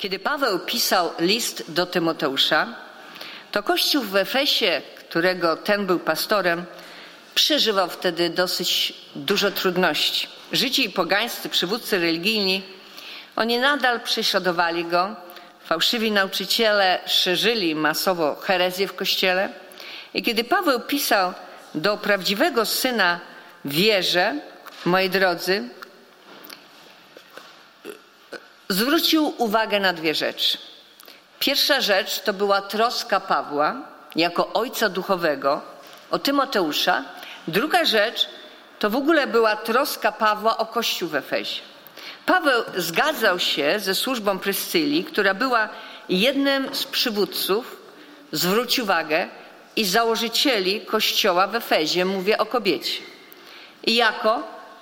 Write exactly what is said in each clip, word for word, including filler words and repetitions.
Kiedy Paweł pisał list do Tymoteusza, to Kościół w Efesie, którego ten był pastorem, przeżywał wtedy dosyć dużo trudności. Żydzi i pogańscy przywódcy religijni, oni nadal prześladowali go, fałszywi nauczyciele szerzyli masowo herezję w Kościele. I kiedy Paweł pisał do prawdziwego syna w wierze, moi drodzy, zwrócił uwagę na dwie rzeczy. Pierwsza rzecz to była troska Pawła jako ojca duchowego o Tymoteusza. Druga rzecz to w ogóle była troska Pawła o Kościół w Efezie. Paweł zgadzał się ze służbą Pryscylii, która była jednym z przywódców, zwróć uwagę, i założycieli Kościoła w Efezie, mówię o kobiecie. I jako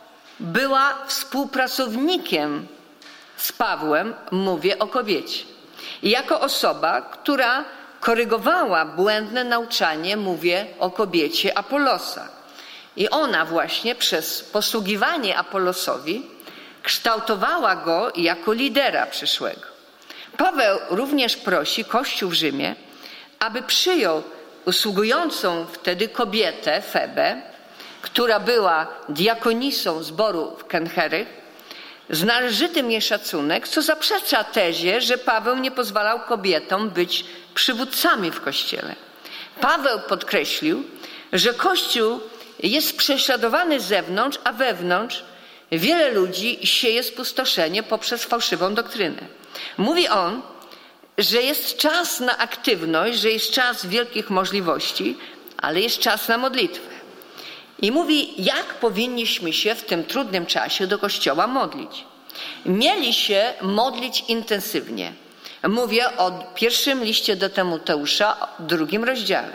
była współpracownikiem z Pawłem, mówię o kobiecie. I jako osoba, która korygowała błędne nauczanie, mówię o kobiecie Apolosa. I ona właśnie przez posługiwanie Apolosowi kształtowała go jako lidera przyszłego. Paweł również prosi Kościół w Rzymie, aby przyjął usługującą wtedy kobietę, Febę, która była diakonisą zboru w Kencherych, z należytym jej szacunek, co zaprzecza tezie, że Paweł nie pozwalał kobietom być przywódcami w Kościele. Paweł podkreślił, że Kościół jest prześladowany z zewnątrz, a wewnątrz wiele ludzi sieje spustoszenie poprzez fałszywą doktrynę. Mówi on, że jest czas na aktywność, że jest czas wielkich możliwości, ale jest czas na modlitwę. I mówi, jak powinniśmy się w tym trudnym czasie do Kościoła modlić. Mieli się modlić intensywnie. Mówię o pierwszym liście do Tymoteusza, drugim rozdziale.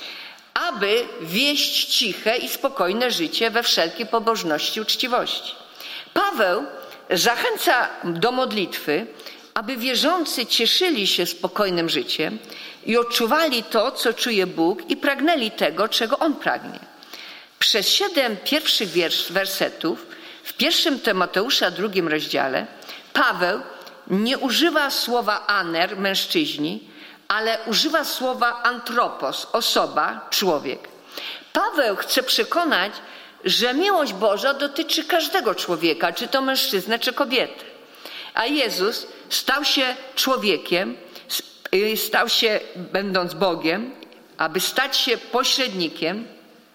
Aby wieść ciche i spokojne życie we wszelkiej pobożności i uczciwości. Paweł zachęca do modlitwy, aby wierzący cieszyli się spokojnym życiem i odczuwali to, co czuje Bóg i pragnęli tego, czego On pragnie. Przez siedem pierwszych wiersz, wersetów w pierwszym Tymoteusza, drugim rozdziale, Paweł nie używa słowa aner, mężczyźni, ale używa słowa antropos, osoba, człowiek. Paweł chce przekonać, że miłość Boża dotyczy każdego człowieka, czy to mężczyznę, czy kobietę. A Jezus stał się człowiekiem, stał się, będąc Bogiem, aby stać się pośrednikiem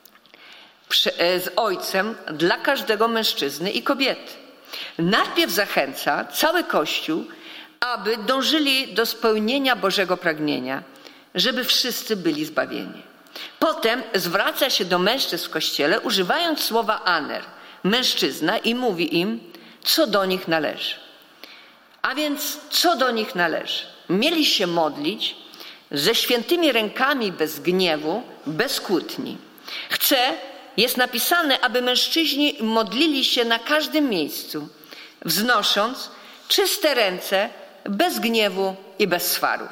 z Ojcem dla każdego mężczyzny i kobiety. Najpierw zachęca cały Kościół, aby dążyli do spełnienia Bożego pragnienia, żeby wszyscy byli zbawieni. Potem zwraca się do mężczyzn w Kościele, używając słowa aner, mężczyzna, i mówi im, co do nich należy. A więc co do nich należy? Mieli się modlić ze świętymi rękami, bez gniewu, bez kłótni. Chce, jest napisane, aby mężczyźni modlili się na każdym miejscu, wznosząc czyste ręce, bez gniewu i bez swarów.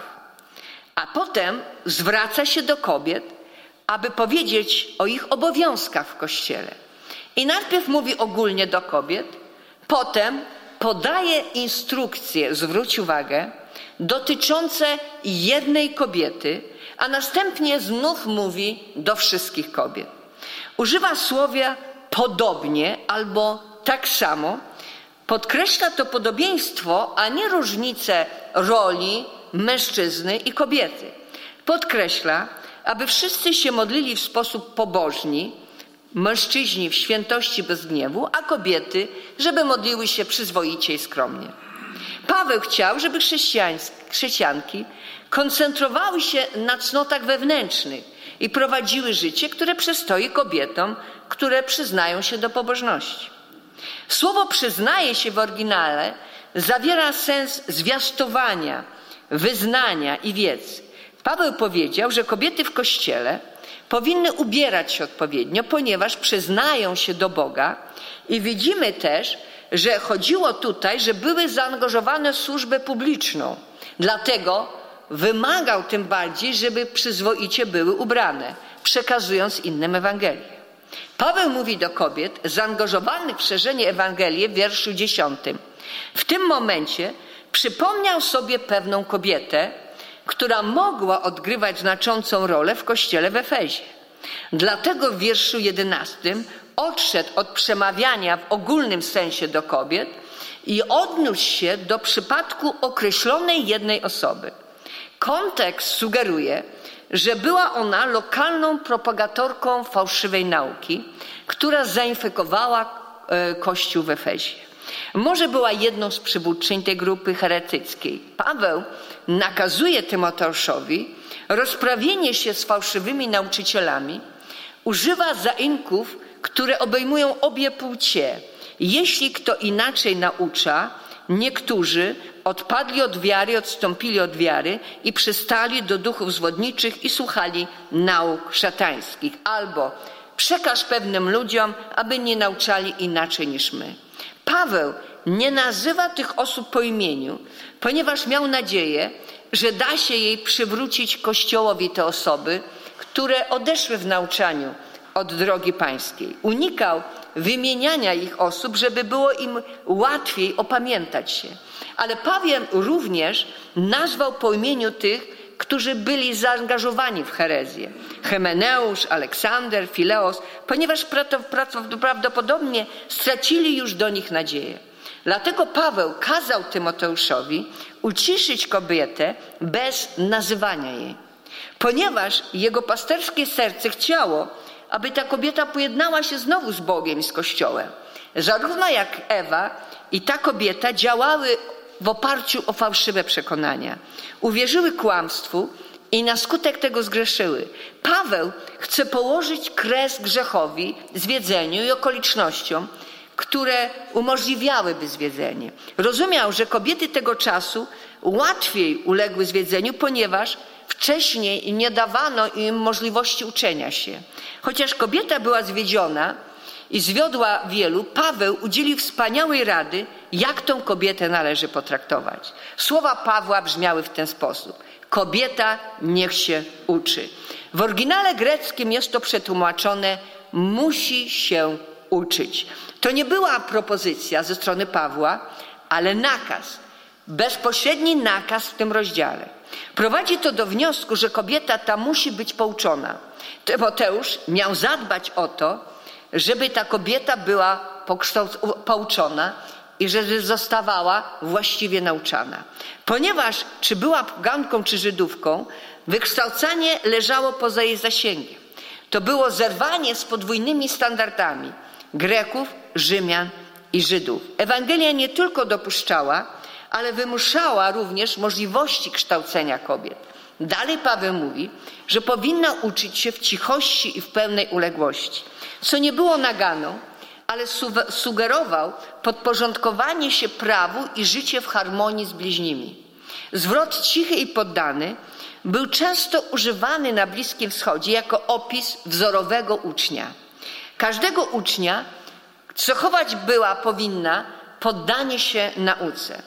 A potem zwraca się do kobiet, aby powiedzieć o ich obowiązkach w Kościele. I najpierw mówi ogólnie do kobiet, potem podaje instrukcje, zwróć uwagę, dotyczące jednej kobiety, a następnie znów mówi do wszystkich kobiet. Używa słowa podobnie albo tak samo, podkreśla to podobieństwo, a nie różnicę roli mężczyzny i kobiety. Podkreśla, aby wszyscy się modlili w sposób pobożny, mężczyźni w świętości bez gniewu, a kobiety, żeby modliły się przyzwoicie i skromnie. Paweł chciał, żeby chrześcijanki koncentrowały się na cnotach wewnętrznych i prowadziły życie, które przystoi kobietom, które przyznają się do pobożności. Słowo przyznaje się w oryginale zawiera sens zwiastowania, wyznania i wiedzy. Paweł powiedział, że kobiety w Kościele powinny ubierać się odpowiednio, ponieważ przyznają się do Boga i widzimy też, że chodziło tutaj, że były zaangażowane w służbę publiczną. Dlatego wymagał tym bardziej, żeby przyzwoicie były ubrane, przekazując innym Ewangelię. Paweł mówi do kobiet zaangażowanych w szerzenie Ewangelii w wierszu dziesiątym. W tym momencie przypomniał sobie pewną kobietę, która mogła odgrywać znaczącą rolę w kościele w Efezie. Dlatego w wierszu jedenastym odszedł od przemawiania w ogólnym sensie do kobiet i odniósł się do przypadku określonej jednej osoby. Kontekst sugeruje, że była ona lokalną propagatorką fałszywej nauki, która zainfekowała Kościół w Efezie. Może była jedną z przywódczyń tej grupy heretyckiej. Paweł nakazuje Tymoteuszowi rozprawienie się z fałszywymi nauczycielami, używa zaimków, które obejmują obie płcie. Jeśli kto inaczej naucza, niektórzy odpadli od wiary, odstąpili od wiary i przystali do duchów zwodniczych i słuchali nauk szatańskich. Albo przekaż pewnym ludziom, aby nie nauczali inaczej niż my. Paweł nie nazywa tych osób po imieniu, ponieważ miał nadzieję, że da się jej przywrócić Kościołowi te osoby, które odeszły w nauczaniu od drogi pańskiej. Unikał wymieniania ich osób, żeby było im łatwiej opamiętać się. Ale Paweł również nazwał po imieniu tych, którzy byli zaangażowani w herezję. Hymeneusz, Aleksander, Fileos, ponieważ prawdopodobnie stracili już do nich nadzieję. Dlatego Paweł kazał Tymoteuszowi uciszyć kobietę bez nazywania jej. Ponieważ jego pasterskie serce chciało, aby ta kobieta pojednała się znowu z Bogiem i z Kościołem. Zarówno jak Ewa i ta kobieta działały w oparciu o fałszywe przekonania. Uwierzyły kłamstwu i na skutek tego zgrzeszyły. Paweł chce położyć kres grzechowi, zwiedzeniu i okolicznościom, które umożliwiałyby zwiedzenie. Rozumiał, że kobiety tego czasu łatwiej uległy zwiedzeniu, ponieważ wcześniej nie dawano im możliwości uczenia się. Chociaż kobieta była zwiedziona i zwiodła wielu, Paweł udzielił wspaniałej rady, jak tą kobietę należy potraktować. Słowa Pawła brzmiały w ten sposób. Kobieta niech się uczy. W oryginale greckim jest to przetłumaczone musi się uczyć. To nie była propozycja ze strony Pawła, ale nakaz. Bezpośredni nakaz w tym rozdziale. Prowadzi to do wniosku, że kobieta ta musi być pouczona. Tymoteusz miał zadbać o to, żeby ta kobieta była pouczona i żeby zostawała właściwie nauczana. Ponieważ czy była poganką, czy Żydówką, wykształcenie leżało poza jej zasięgiem. To było zerwanie z podwójnymi standardami Greków, Rzymian i Żydów. Ewangelia nie tylko dopuszczała, ale wymuszała również możliwości kształcenia kobiet. Dalej Paweł mówi, że powinna uczyć się w cichości i w pełnej uległości, co nie było naganą, ale sugerował podporządkowanie się prawu i życie w harmonii z bliźnimi. Zwrot cichy i poddany był często używany na Bliskim Wschodzie jako opis wzorowego ucznia. Każdego ucznia cechować była powinna poddanie się nauce.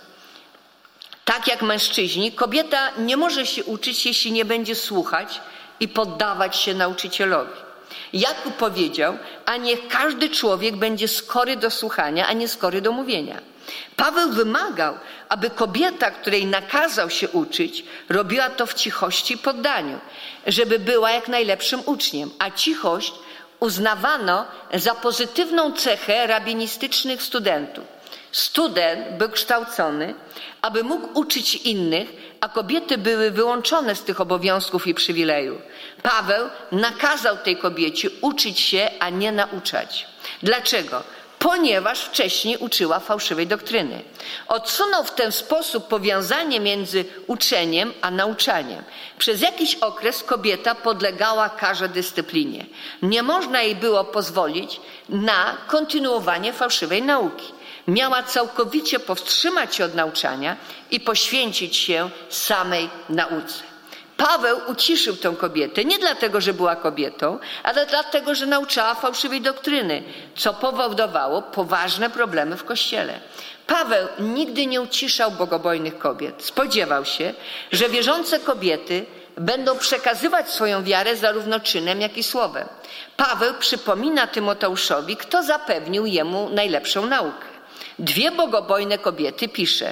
Tak jak mężczyźni, kobieta nie może się uczyć, jeśli nie będzie słuchać i poddawać się nauczycielowi. Jakub powiedział, a niech każdy człowiek będzie skory do słuchania, a nie skory do mówienia. Paweł wymagał, aby kobieta, której nakazał się uczyć, robiła to w cichości i poddaniu, żeby była jak najlepszym uczniem, a cichość uznawano za pozytywną cechę rabinistycznych studentów. Student był kształcony, aby mógł uczyć innych, a kobiety były wyłączone z tych obowiązków i przywilejów. Paweł nakazał tej kobiecie uczyć się, a nie nauczać. Dlaczego? Ponieważ wcześniej uczyła fałszywej doktryny. Odsunął w ten sposób powiązanie między uczeniem a nauczaniem. Przez jakiś okres kobieta podlegała karze dyscyplinie. Nie można jej było pozwolić na kontynuowanie fałszywej nauki. Miała całkowicie powstrzymać się od nauczania i poświęcić się samej nauce. Paweł uciszył tę kobietę nie dlatego, że była kobietą, ale dlatego, że nauczała fałszywej doktryny, co powodowało poważne problemy w Kościele. Paweł nigdy nie uciszał bogobojnych kobiet. Spodziewał się, że wierzące kobiety będą przekazywać swoją wiarę zarówno czynem, jak i słowem. Paweł przypomina Tymoteuszowi, kto zapewnił jemu najlepszą naukę. Dwie bogobojne kobiety, pisze,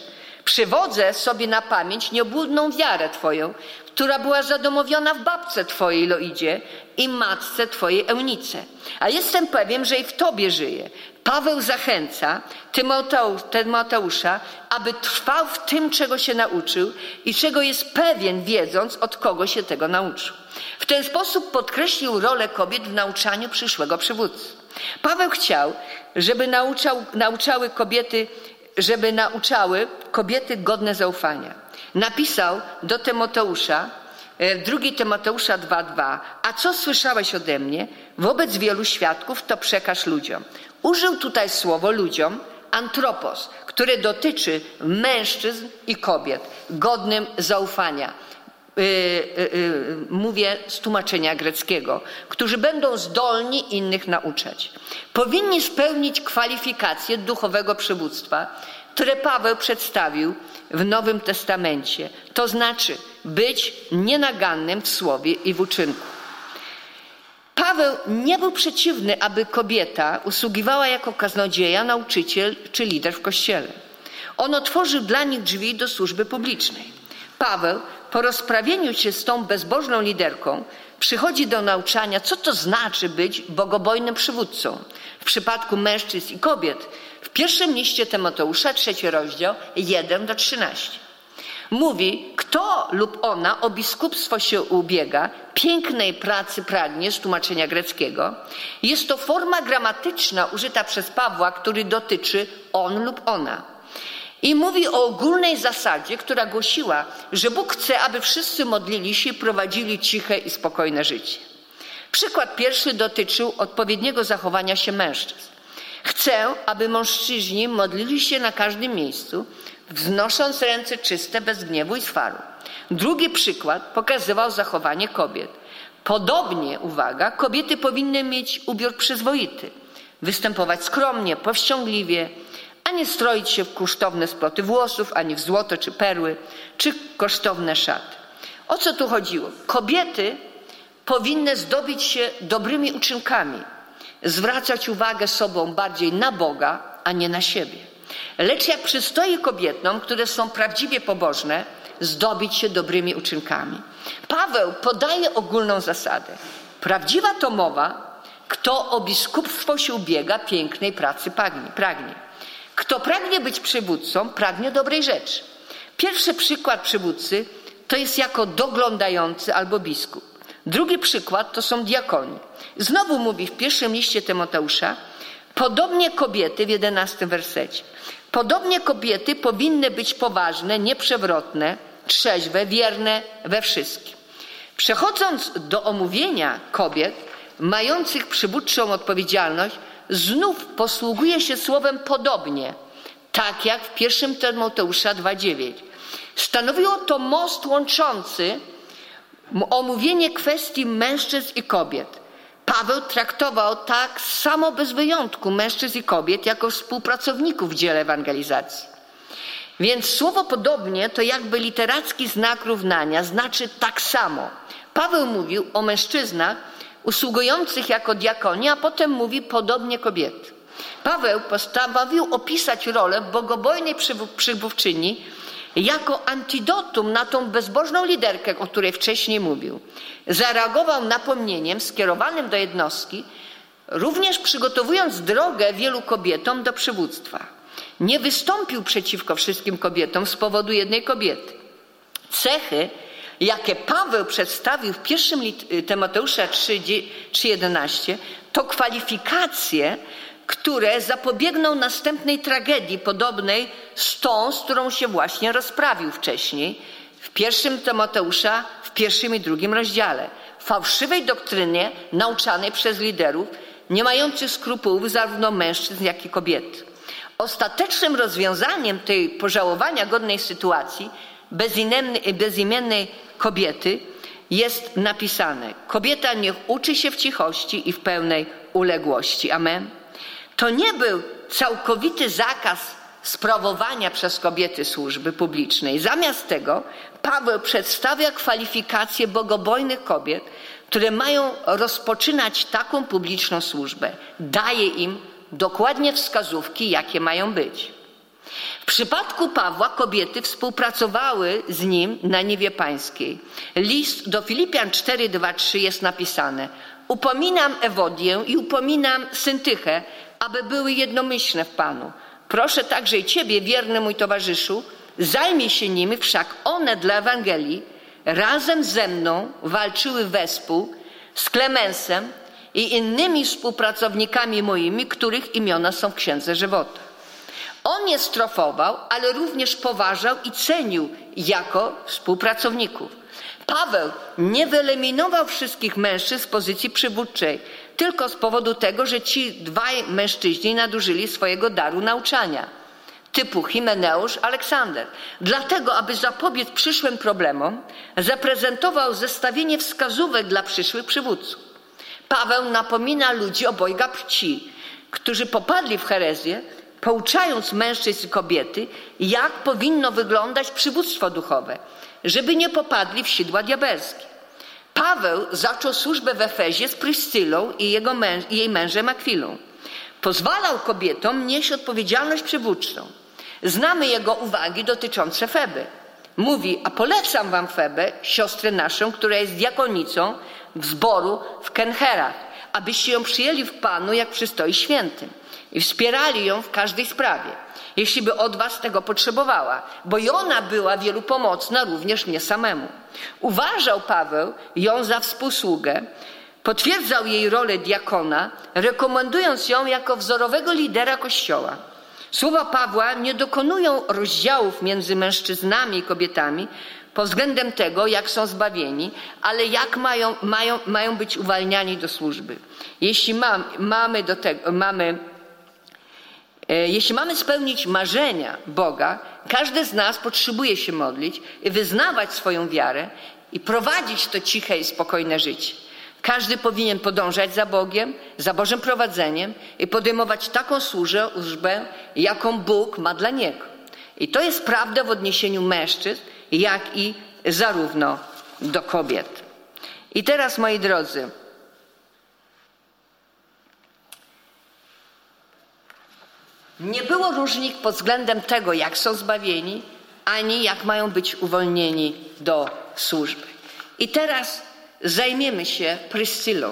Przywodzę sobie na pamięć nieobłudną wiarę Twoją, która była zadomowiona w babce Twojej Loidzie i matce Twojej Eunice. A jestem pewien, że i w Tobie żyje. Paweł zachęca Tymoteusza, aby trwał w tym, czego się nauczył i czego jest pewien, wiedząc, od kogo się tego nauczył. W ten sposób podkreślił rolę kobiet w nauczaniu przyszłego przywódcy. Paweł chciał, żeby nauczał, nauczały kobiety, żeby nauczały kobiety godne zaufania. Napisał do Tymoteusza, drugi Tymoteusza dwa dwa, a co słyszałeś ode mnie wobec wielu świadków, to przekaż ludziom. Użył tutaj słowo ludziom antropos, które dotyczy mężczyzn i kobiet, godnym zaufania. Yy, yy, yy, mówię z tłumaczenia greckiego, którzy będą zdolni innych nauczać. Powinni spełnić kwalifikacje duchowego przywództwa, które Paweł przedstawił w Nowym Testamencie, to znaczy być nienagannym w słowie i w uczynku. Paweł nie był przeciwny, aby kobieta usługiwała jako kaznodzieja, nauczyciel czy lider w kościele. On otworzył dla nich drzwi do służby publicznej. Paweł po rozprawieniu się z tą bezbożną liderką przychodzi do nauczania, co to znaczy być bogobojnym przywódcą w przypadku mężczyzn i kobiet. W pierwszym liście Tymoteusza, trzeci rozdział, jeden do trzynastu. Mówi, kto lub ona o biskupstwo się ubiega, pięknej pracy pragnie, z tłumaczenia greckiego. Jest to forma gramatyczna użyta przez Pawła, który dotyczy on lub ona. I mówi o ogólnej zasadzie, która głosiła, że Bóg chce, aby wszyscy modlili się i prowadzili ciche i spokojne życie. Przykład pierwszy dotyczył odpowiedniego zachowania się mężczyzn. Chcę, aby mężczyźni modlili się na każdym miejscu, wznosząc ręce czyste, bez gniewu i swaru. Drugi przykład pokazywał zachowanie kobiet. Podobnie, uwaga, kobiety powinny mieć ubiór przyzwoity, występować skromnie, powściągliwie, a nie stroić się w kosztowne sploty włosów, ani w złoto czy perły, czy kosztowne szaty. O co tu chodziło? Kobiety powinny zdobić się dobrymi uczynkami, zwracać uwagę sobą bardziej na Boga, a nie na siebie. Lecz jak przystoi kobietom, które są prawdziwie pobożne, zdobić się dobrymi uczynkami. Paweł podaje ogólną zasadę. Prawdziwa to mowa, kto o biskupstwo się ubiega, pięknej pracy pragnie. Kto pragnie być przywódcą, pragnie dobrej rzeczy. Pierwszy przykład przywódcy to jest jako doglądający albo biskup. Drugi przykład to są diakoni. Znowu mówi w pierwszym liście Tymoteusza, podobnie kobiety w jedenastym wersecie. Podobnie kobiety powinny być poważne, nieprzewrotne, trzeźwe, wierne we wszystkim. Przechodząc do omówienia kobiet mających przywódczą odpowiedzialność, znów posługuje się słowem podobnie, tak jak w pierwszym Tymoteusza dwa dziewięć. Stanowiło to most łączący omówienie kwestii mężczyzn i kobiet. Paweł traktował tak samo bez wyjątku mężczyzn i kobiet jako współpracowników w dziele ewangelizacji. Więc słowo podobnie to jakby literacki znak równania, znaczy tak samo. Paweł mówił o mężczyznach usługujących jako diakoni, a potem mówi podobnie kobiety. Paweł postanowił opisać rolę bogobojnej przywódczyni jako antidotum na tą bezbożną liderkę, o której wcześniej mówił. Zareagował napomnieniem skierowanym do jednostki, również przygotowując drogę wielu kobietom do przywództwa. Nie wystąpił przeciwko wszystkim kobietom z powodu jednej kobiety. Cechy, jakie Paweł przedstawił w pierwszym Tymoteusza trzy jedenaście, to kwalifikacje, które zapobiegną następnej tragedii podobnej z tą, z którą się właśnie rozprawił wcześniej w pierwszym Tymoteusza, w pierwszym i drugim rozdziale. Fałszywej doktrynie nauczanej przez liderów, nie mających skrupułów zarówno mężczyzn, jak i kobiet. Ostatecznym rozwiązaniem tej pożałowania godnej sytuacji bezimiennej, bezimiennej kobiety jest napisane: kobieta niech uczy się w cichości i w pełnej uległości. Amen. To nie był całkowity zakaz sprawowania przez kobiety służby publicznej. Zamiast tego Paweł przedstawia kwalifikacje bogobojnych kobiet, które mają rozpoczynać taką publiczną służbę. Daje im dokładnie wskazówki, jakie mają być. W przypadku Pawła kobiety współpracowały z nim na niwie pańskiej. List do Filipian cztery, dwa, trzy jest napisane: upominam Ewodię i upominam Syntychę, aby były jednomyślne w Panu. Proszę także i ciebie, wierny mój towarzyszu, zajmij się nimi, wszak one dla Ewangelii razem ze mną walczyły wespół z Klemensem i innymi współpracownikami moimi, których imiona są w Księdze Żywota. On je strofował, ale również poważał i cenił jako współpracowników. Paweł nie wyeliminował wszystkich mężczyzn z pozycji przywódczej, tylko z powodu tego, że ci dwaj mężczyźni nadużyli swojego daru nauczania, typu Himeneusz, Aleksander. Dlatego, aby zapobiec przyszłym problemom, zaprezentował zestawienie wskazówek dla przyszłych przywódców. Paweł napomina ludzi obojga płci, którzy popadli w herezję, pouczając mężczyzn i kobiety, jak powinno wyglądać przywództwo duchowe, żeby nie popadli w sidła diabelskie. Paweł zaczął służbę w Efezie z Pryscylą i jego męż, jej mężem Akwilą. Pozwalał kobietom nieść odpowiedzialność przywódczą. Znamy jego uwagi dotyczące Feby. Mówi: a polecam wam Febę, siostrę naszą, która jest diakonicą w zboru w Kencherach, abyście ją przyjęli w Panu, jak przystoi świętym, i wspierali ją w każdej sprawie, jeśli by od was tego potrzebowała, bo i ona była wielu pomocna, również mnie samemu. Uważał Paweł ją za współsługę, potwierdzał jej rolę diakona, rekomendując ją jako wzorowego lidera Kościoła. Słowa Pawła nie dokonują rozdziałów między mężczyznami i kobietami pod względem tego, jak są zbawieni, ale jak mają, mają, mają być uwalniani do służby. Jeśli mam, mamy do tego, mamy Jeśli mamy spełnić marzenia Boga, każdy z nas potrzebuje się modlić i wyznawać swoją wiarę i prowadzić to ciche i spokojne życie. Każdy powinien podążać za Bogiem, za Bożym prowadzeniem i podejmować taką służbę, jaką Bóg ma dla niego. I to jest prawda w odniesieniu mężczyzn, jak i zarówno do kobiet. I teraz, moi drodzy, nie było różnic pod względem tego, jak są zbawieni, ani jak mają być uwolnieni do służby. I teraz zajmiemy się Pryscylą.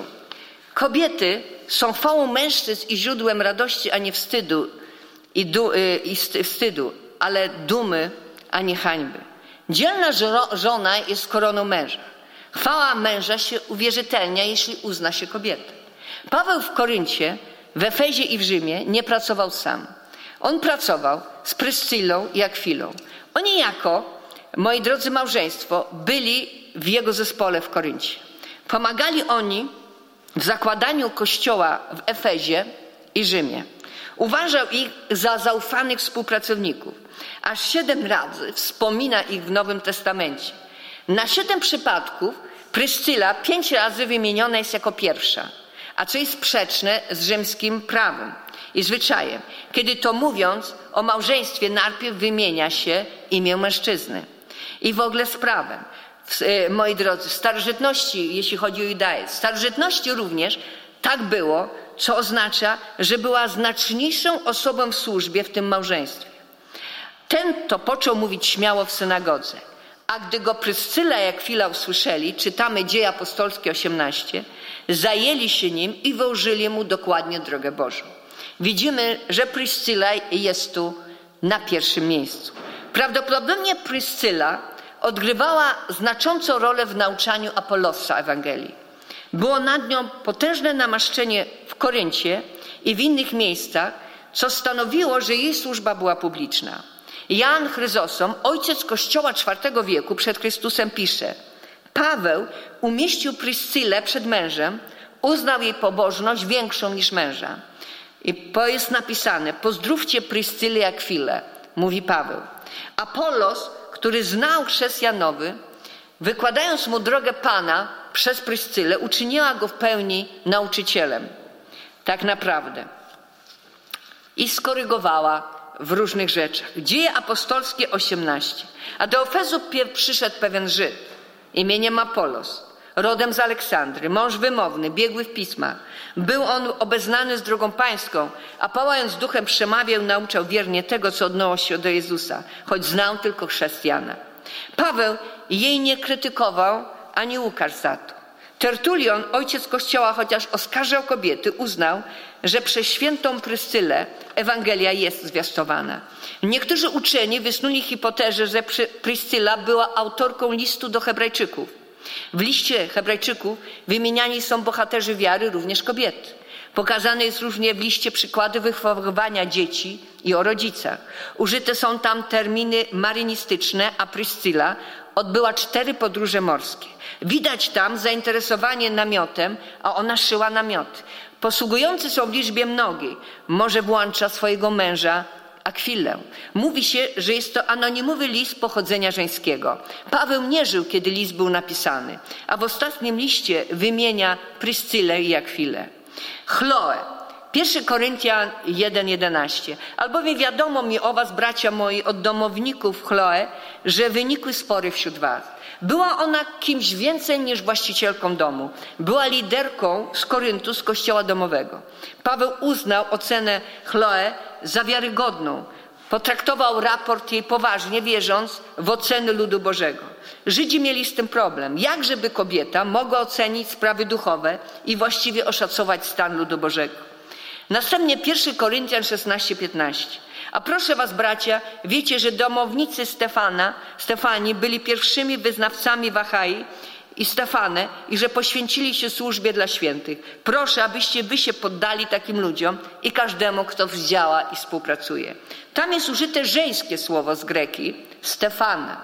Kobiety są chwałą mężczyzn i źródłem radości, a nie wstydu, i, du, i wstydu, ale dumy, a nie hańby. Dzielna żona jest koroną męża. Chwała męża się uwierzytelnia, jeśli uzna się kobietę. Paweł w Koryncie, w Efezie i w Rzymie nie pracował sam. On pracował z Pryscylą i Akwilą. Oni jako, moi drodzy, małżeństwo, byli w jego zespole w Koryncie. Pomagali oni w zakładaniu kościoła w Efezie i Rzymie. Uważał ich za zaufanych współpracowników. Aż siedem razy wspomina ich w Nowym Testamencie. Na siedem przypadków Pryscyla pięć razy wymieniona jest jako pierwsza, a co jest sprzeczne z rzymskim prawem i zwyczajem, kiedy to mówiąc o małżeństwie najpierw wymienia się imię mężczyzny. I w ogóle z prawem. Moi drodzy, w starożytności, jeśli chodzi o judaizm, w starożytności również tak było, co oznacza, że była znaczniejszą osobą w służbie w tym małżeństwie. Ten to począł mówić śmiało w synagodze, a gdy go Pryscyla i Akwila usłyszeli, czytamy Dzieje Apostolskie osiemnaście, zajęli się nim i wyłożyli mu dokładnie drogę Bożą. Widzimy, że Pryscyla jest tu na pierwszym miejscu. Prawdopodobnie Pryscyla odgrywała znaczącą rolę w nauczaniu Apollosa Ewangelii. Było nad nią potężne namaszczenie w Koryncie i w innych miejscach, co stanowiło, że jej służba była publiczna. Jan Chryzosom, ojciec Kościoła czwartego wieku przed Chrystusem, pisze: Paweł umieścił Pryscylę przed mężem, uznał jej pobożność większą niż męża. I to jest napisane: pozdrówcie Pryscylę i Akwilę, mówi Paweł. Apollos, który znał chrzest Janowy, wykładając mu drogę Pana przez Pryscylę, uczyniła go w pełni nauczycielem. Tak naprawdę. I skorygowała w różnych rzeczach. Dzieje Apostolskie osiemnaście. A do Efezu przyszedł pewien Żyd imieniem Apollos. rodem z Aleksandry, mąż wymowny, biegły w pismach. Był on obeznany z drogą pańską, a pałając duchem przemawiał, nauczał wiernie tego, co odnoło się do Jezusa, choć znał tylko chrzest Jana. Paweł jej nie krytykował, ani Łukasz za to. Tertulion, ojciec Kościoła, chociaż oskarżał kobiety, uznał, że przez świętą Pryscylę Ewangelia jest zwiastowana. Niektórzy uczeni wysnuli hipotezę, że Pryscyla była autorką listu do Hebrajczyków. W liście Hebrajczyków wymieniani są bohaterzy wiary, również kobiety. Pokazane jest również w liście przykłady wychowywania dzieci i o rodzicach. Użyte są tam terminy marynistyczne, a Pryscyla odbyła cztery podróże morskie. Widać tam zainteresowanie namiotem, a ona szyła namioty. Posługujący są w liczbie mnogiej. Może włącza swojego męża Akwilę. Mówi się, że jest to anonimowy list pochodzenia żeńskiego. Paweł nie żył, kiedy list był napisany, a w ostatnim liście wymienia Pryscylę i Akwilę. Chloe. pierwszy Koryntian jeden jedenaście. Albowiem wiadomo mi o was, bracia moi, od domowników Chloe, że wynikły spory wśród was. Była ona kimś więcej niż właścicielką domu. Była liderką z Koryntu, z kościoła domowego. Paweł uznał ocenę Chloe za wiarygodną. Potraktował raport jej poważnie, wierząc w oceny ludu Bożego. Żydzi mieli z tym problem. Jak żeby kobieta mogła ocenić sprawy duchowe i właściwie oszacować stan ludu Bożego? Następnie pierwszy Koryntian szesnaście piętnaście. A proszę was, bracia, wiecie, że domownicy Stefana, Stefani byli pierwszymi wyznawcami w Achai i Stefane i że poświęcili się służbie dla świętych. Proszę, abyście wy się poddali takim ludziom i każdemu, kto działa i współpracuje. Tam jest użyte żeńskie słowo z greki, Stefana.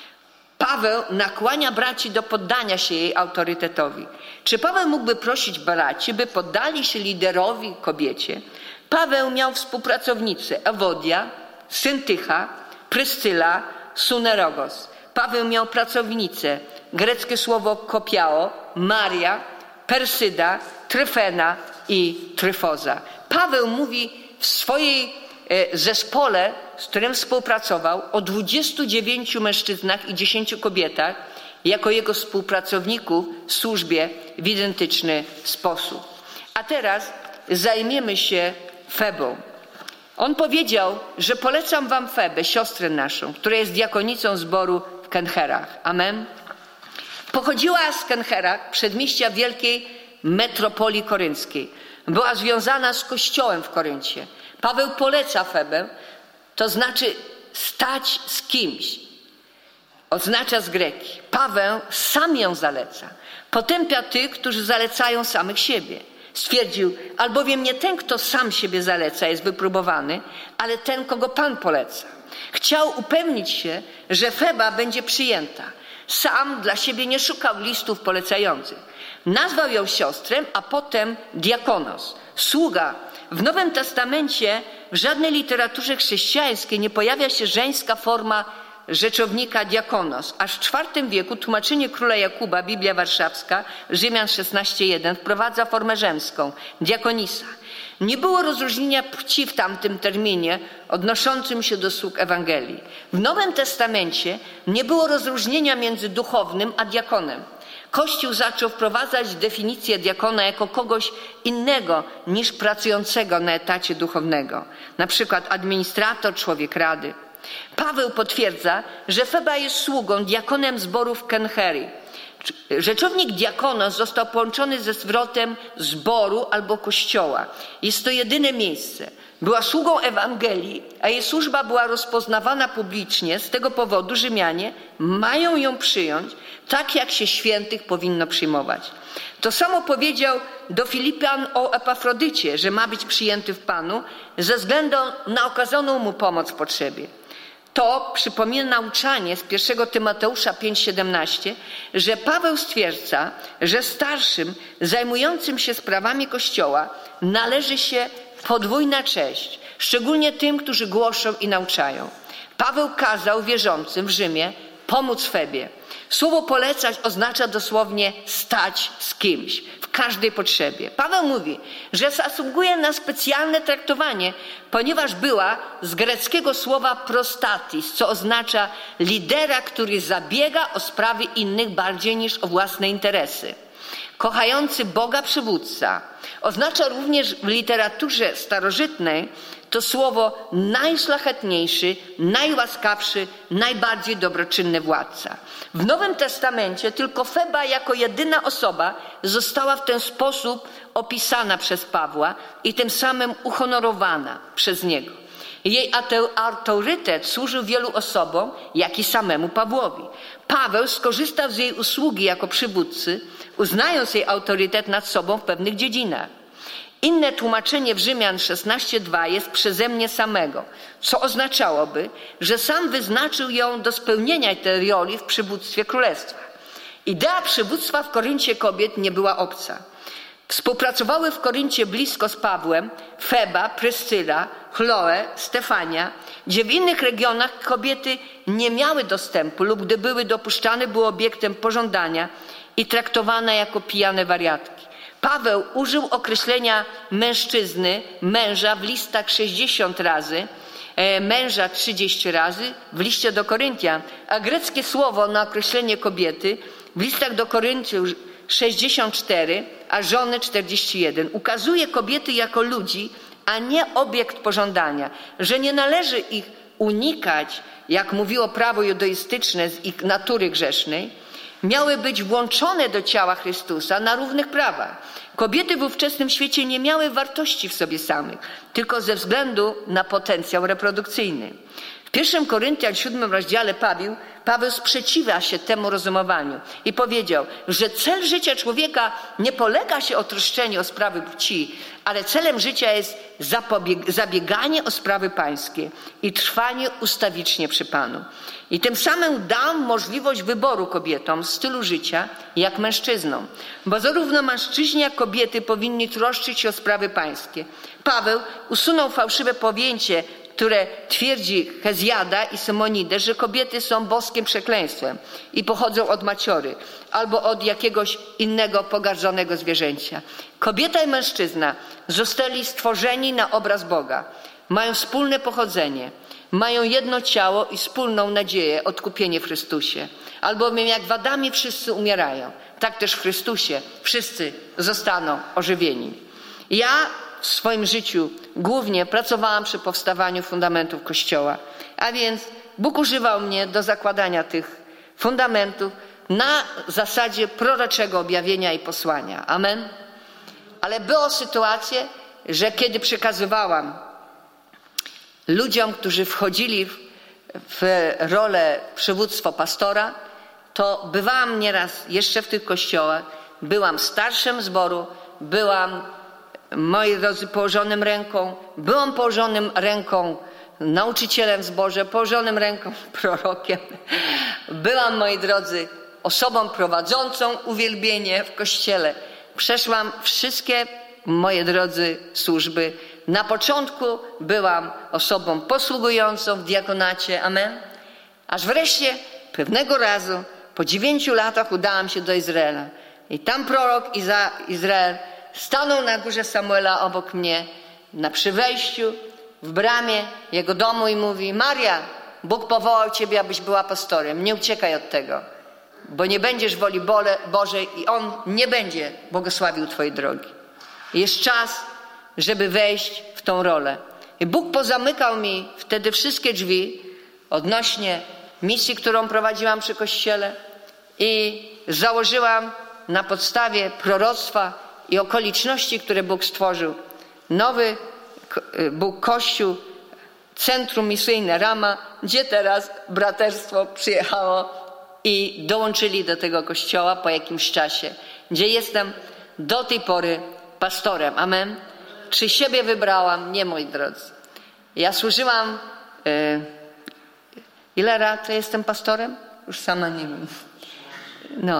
Paweł nakłania braci do poddania się jej autorytetowi. Czy Paweł mógłby prosić braci, by poddali się liderowi, kobiecie? Paweł miał współpracownicy Ewodia, Syntycha, Pryscyla, Sunerogos. Paweł miał pracownice, greckie słowo kopiao, Maria, Persyda, Tryfena i Tryfoza. Paweł mówi w swojej e, zespole, z którym współpracował, o dwudziestu dziewięciu mężczyznach i dziesięciu kobietach jako jego współpracowników w służbie w identyczny sposób. A teraz zajmiemy się Febą. On powiedział, że polecam wam Febę, siostrę naszą, która jest diakonicą zboru w Kencherach. Amen. Pochodziła z Kencherach, przedmieścia wielkiej metropolii korynckiej. Była związana z kościołem w Koryncie. Paweł poleca Febę, to znaczy stać z kimś. Oznacza z greki. Paweł sam ją zaleca. Potępia tych, którzy zalecają samych siebie. Stwierdził, albowiem nie ten, kto sam siebie zaleca, jest wypróbowany, ale ten, kogo Pan poleca. Chciał upewnić się, że Feba będzie przyjęta. Sam dla siebie nie szukał listów polecających. Nazwał ją siostrem, a potem diakonos, sługa. W Nowym Testamencie w żadnej literaturze chrześcijańskiej nie pojawia się żeńska forma rzeczownika diakonos. Aż w czwartym wieku tłumaczenie króla Jakuba, Biblia Warszawska, Rzymian szesnaście jeden, wprowadza formę żeńską, diakonisa. Nie było rozróżnienia płci w tamtym terminie odnoszącym się do sług Ewangelii. W Nowym Testamencie nie było rozróżnienia między duchownym a diakonem. Kościół zaczął wprowadzać definicję diakona jako kogoś innego niż pracującego na etacie duchownego. Na przykład administrator, człowiek rady. Paweł potwierdza, że Feba jest sługą, diakonem zboru w Kencheri. Rzeczownik diakonos został połączony ze zwrotem zboru albo kościoła. Jest to jedyne miejsce. Była sługą Ewangelii, a jej służba była rozpoznawana publicznie. Z tego powodu Rzymianie mają ją przyjąć tak, jak się świętych powinno przyjmować. To samo powiedział do Filipian o Epafrodycie, że ma być przyjęty w Panu ze względu na okazaną mu pomoc w potrzebie. To przypomina nauczanie z pierwszego Tymoteusza pięć siedemnaście, że Paweł stwierdza, że starszym zajmującym się sprawami Kościoła należy się podwójna cześć, szczególnie tym, którzy głoszą i nauczają. Paweł kazał wierzącym w Rzymie pomóc Febie. Słowo polecać oznacza dosłownie stać z kimś. W każdej potrzebie. Paweł mówi, że zasługuje na specjalne traktowanie, ponieważ była z greckiego słowa prostatis, co oznacza lidera, który zabiega o sprawy innych bardziej niż o własne interesy. Kochający Boga przywódca oznacza również w literaturze starożytnej to słowo najszlachetniejszy, najłaskawszy, najbardziej dobroczynny władca. W Nowym Testamencie tylko Feba jako jedyna osoba została w ten sposób opisana przez Pawła i tym samym uhonorowana przez niego. Jej autorytet służył wielu osobom, jak i samemu Pawłowi. Paweł skorzystał z jej usługi jako przywódcy, uznając jej autorytet nad sobą w pewnych dziedzinach. Inne tłumaczenie w Rzymian szesnaście dwa jest przeze mnie samego, co oznaczałoby, że sam wyznaczył ją do spełnienia tej roli w przywództwie królestwa. Idea przywództwa w Koryncie kobiet nie była obca. Współpracowały w Koryncie blisko z Pawłem Feba, Pryscyla, Chloe, Stefania, gdzie w innych regionach kobiety nie miały dostępu lub gdy były dopuszczane, były obiektem pożądania i traktowane jako pijane wariatki. Paweł użył określenia mężczyzny, męża w listach sześćdziesiąt razy, e, męża trzydzieści razy w liście do Koryntian, a greckie słowo na określenie kobiety w listach do Koryntiów sześćdziesiąt cztery, a żony czterdzieści jeden. Ukazuje kobiety jako ludzi, a nie obiekt pożądania, że nie należy ich unikać, jak mówiło prawo judaistyczne z ich natury grzesznej, miały być włączone do ciała Chrystusa na równych prawach. Kobiety w ówczesnym świecie nie miały wartości w sobie samych, tylko ze względu na potencjał reprodukcyjny. W pierwszym Koryntian siódmym rozdziale Paweł, Paweł sprzeciwia się temu rozumowaniu i powiedział, że cel życia człowieka nie polega się o troszczeniu o sprawy płci, ale celem życia jest zapobieg- zabieganie o sprawy pańskie i trwanie ustawicznie przy Panu. I tym samym dam możliwość wyboru kobietom stylu życia jak mężczyznom, bo zarówno mężczyźni jak kobiety powinni troszczyć się o sprawy pańskie. Paweł usunął fałszywe pojęcie, które twierdzi Hezjada i Simonides, że kobiety są boskim przekleństwem i pochodzą od maciory albo od jakiegoś innego pogardzonego zwierzęcia. Kobieta i mężczyzna zostali stworzeni na obraz Boga, mają wspólne pochodzenie, mają jedno ciało i wspólną nadzieję, odkupienie w Chrystusie. Albowiem jak w Adamie wszyscy umierają, tak też w Chrystusie wszyscy zostaną ożywieni. Ja w swoim życiu głównie pracowałam przy powstawaniu fundamentów Kościoła, a więc Bóg używał mnie do zakładania tych fundamentów na zasadzie proroczego objawienia i posłania. Amen. Ale były sytuacje, że kiedy przekazywałam ludziom, którzy wchodzili w, w rolę przywództwa pastora, to bywałam nieraz jeszcze w tych kościołach, byłam starszym zboru, byłam, moi drodzy, położonym ręką, byłam położonym ręką nauczycielem w zborze, położonym ręką prorokiem. Byłam, moi drodzy, osobą prowadzącą uwielbienie w kościele. Przeszłam wszystkie, moi drodzy, służby. Na początku byłam osobą posługującą w diakonacie, amen. Aż wreszcie pewnego razu, po dziewięciu latach udałam się do Izraela. I tam prorok Iza, Izrael stanął na górze Samuela obok mnie, na przy wejściu, w bramie jego domu i mówi: Maria, Bóg powołał ciebie, abyś była pastorem. Nie uciekaj od tego, bo nie będziesz woli Bożej i On nie będzie błogosławił twojej drogi. Jest czas, żeby wejść w tą rolę. I Bóg pozamykał mi wtedy wszystkie drzwi odnośnie misji, którą prowadziłam przy Kościele i założyłam na podstawie proroctwa i okoliczności, które Bóg stworzył, nowy Bóg Kościół, Centrum Misyjne Rama, gdzie teraz braterstwo przyjechało i dołączyli do tego kościoła po jakimś czasie, gdzie jestem do tej pory pastorem. Amen. Czy siebie wybrałam? Nie, moi drodzy. Ja służyłam... Yy, ile lat jestem pastorem? Już sama nie wiem. No.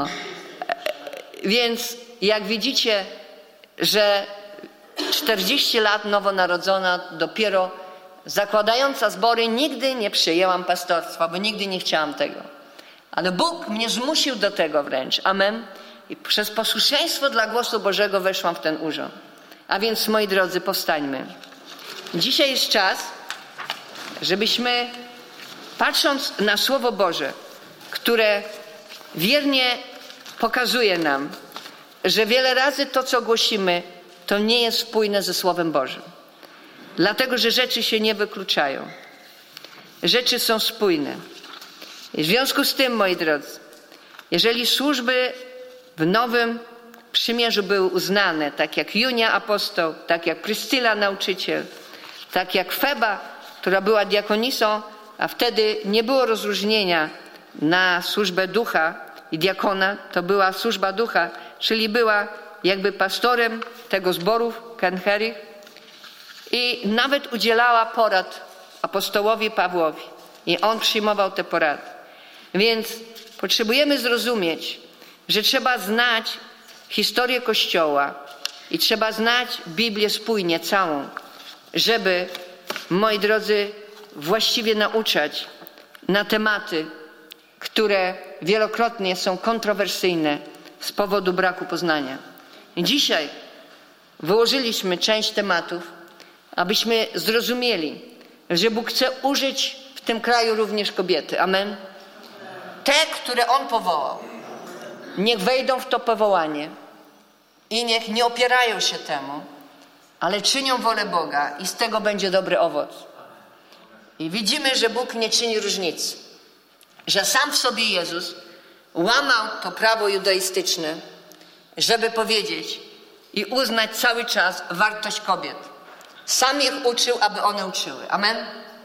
Więc jak widzicie, że czterdzieści lat nowonarodzona, dopiero zakładająca zbory, nigdy nie przyjęłam pastorstwa, bo nigdy nie chciałam tego. Ale Bóg mnie zmusił do tego wręcz. Amen. i przez posłuszeństwo dla głosu Bożego weszłam w ten urząd. A więc, moi drodzy, powstańmy. Dzisiaj jest czas, żebyśmy, patrząc na Słowo Boże, które wiernie pokazuje nam, że wiele razy to, co głosimy, to nie jest spójne ze Słowem Bożym. Dlatego, że rzeczy się nie wykluczają. Rzeczy są spójne. I w związku z tym, moi drodzy, jeżeli służby w Nowym Przymierzu były uznane, tak jak Junia apostoł, tak jak Pryscyla nauczyciel, tak jak Feba, która była diakonisą, a wtedy nie było rozróżnienia na służbę ducha i diakona, to była służba ducha, czyli była jakby pastorem tego zboru Kenherich i nawet udzielała porad apostołowi Pawłowi i on przyjmował te porady. Więc potrzebujemy zrozumieć, że trzeba znać historię Kościoła i trzeba znać Biblię spójnie całą, żeby, moi drodzy, właściwie nauczać na tematy, które wielokrotnie są kontrowersyjne z powodu braku poznania. I dzisiaj wyłożyliśmy część tematów, abyśmy zrozumieli, że Bóg chce użyć w tym kraju również kobiety. Amen. Te, które On powołał, niech wejdą w to powołanie i niech nie opierają się temu, ale czynią wolę Boga i z tego będzie dobry owoc. I widzimy, że Bóg nie czyni różnicy. Że sam w sobie Jezus łamał to prawo judaistyczne, żeby powiedzieć i uznać cały czas wartość kobiet. Sam ich uczył, aby one uczyły. Amen?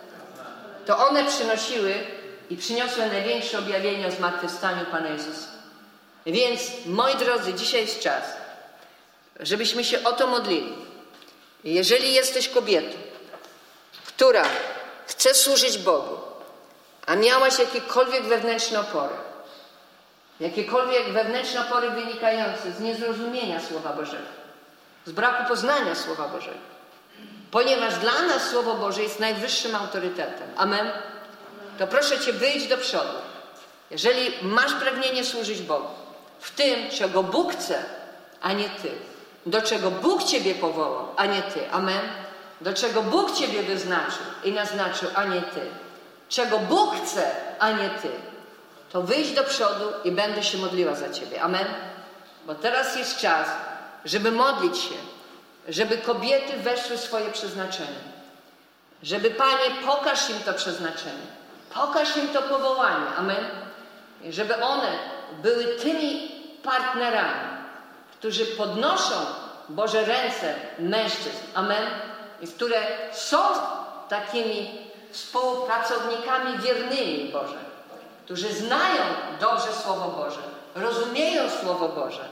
To one przynosiły i przyniosły największe objawienie o zmartwychwstaniu Pana Jezusa. Więc, moi drodzy, dzisiaj jest czas, żebyśmy się o to modlili. Jeżeli jesteś kobietą, która chce służyć Bogu, a miałaś jakiekolwiek wewnętrzne opory, jakiekolwiek wewnętrzne opory wynikające z niezrozumienia Słowa Bożego, z braku poznania Słowa Bożego, ponieważ dla nas Słowo Boże jest najwyższym autorytetem. Amen? To proszę Cię, wyjdź do przodu. Jeżeli masz pragnienie służyć Bogu, w tym, czego Bóg chce, a nie Ty, do czego Bóg Ciebie powołał, a nie Ty. Amen? Do czego Bóg Ciebie wyznaczył i naznaczył, a nie Ty. Czego Bóg chce, a nie Ty. To wyjdź do przodu i będę się modliła za Ciebie. Amen? Bo teraz jest czas, żeby modlić się, żeby kobiety weszły w swoje przeznaczenie. Żeby, Panie, pokaż im to przeznaczenie. Pokaż im to powołanie. Amen? I żeby one były tymi partnerami, którzy podnoszą Boże ręce mężczyzn. Amen? I które są takimi współpracownikami wiernymi Boże, którzy znają dobrze Słowo Boże, rozumieją Słowo Boże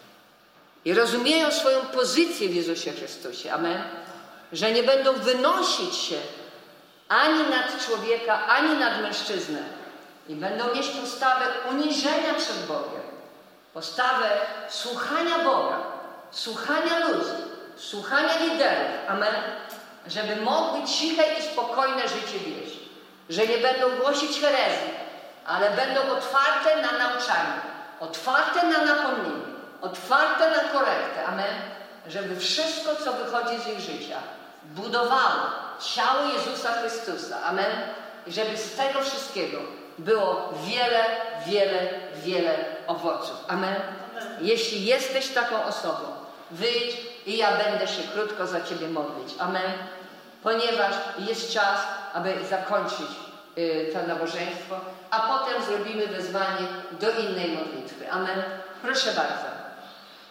i rozumieją swoją pozycję w Jezusie Chrystusie. Amen? Że nie będą wynosić się ani nad człowieka, ani nad mężczyznę i będą mieć postawę uniżenia przed Bogiem, postawę słuchania Boga, słuchania ludzi, słuchania liderów. Amen? Żeby mogły ciche i spokojne życie wieść. Że nie będą głosić herezji, ale będą otwarte na nauczanie, otwarte na napomnienie, otwarte na korektę. Amen? Żeby wszystko, co wychodzi z ich życia, budowało ciało Jezusa Chrystusa. Amen? I żeby z tego wszystkiego było wiele, wiele, wiele owoców. Amen? Jeśli jesteś taką osobą, wyjdź i ja będę się krótko za Ciebie modlić. Amen? Ponieważ jest czas, aby zakończyć y, to nabożeństwo, a potem zrobimy wezwanie do innej modlitwy. Amen? Proszę bardzo.